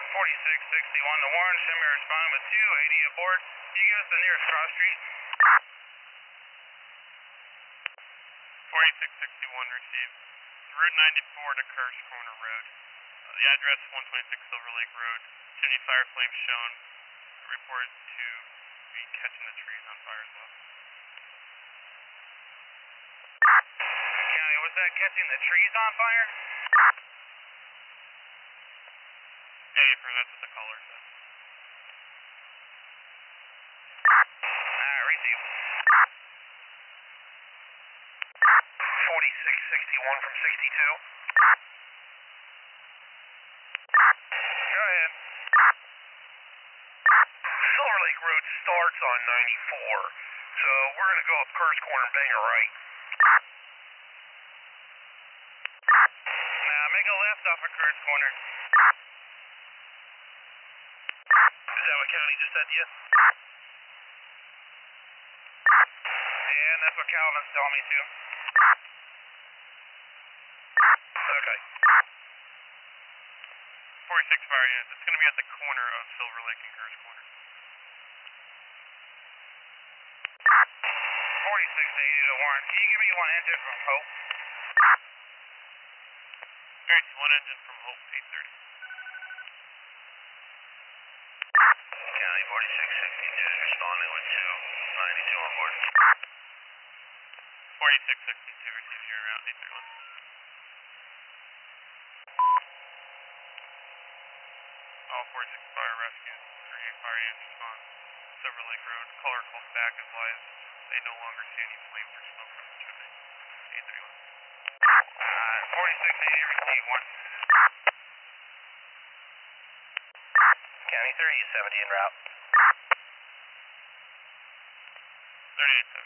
4661 to Warren, Shimmy responding with 280 aboard. Can you give us the nearest cross street? 4661 received. Route 94 to Kirsch Corner Road. The address 126 Silver Lake Road. Chimney fire flames shown. Reported to be catching the trees on fire as well. County, was that catching the trees on fire? Yeah, that's what the caller said. Receive. 4661 from 62. Go ahead. Silver Lake Road starts on 94, so we're going to go up Kirsch Corner and bang a right. Now make a left off of Kirsch Corner. Is that what County just said to you? Yeah, and that's what Calvin's telling me too. Okay. 46 fire units. It's going to be at the corner of Silver Lake and Kirsch Corner. 4680 to Warren. Can you give me one engine from Hope? Alright, one engine from Hope, 830. County 4662 is responding with 292 on board. 4662 receives your route, 831. All 46 fire rescues, 38 fire units respond. Silver Lake Road, caller calls back advised they no longer see any flames or smoke from the chimney. 831. 4680 receive one. County 30 70 en route. 3870.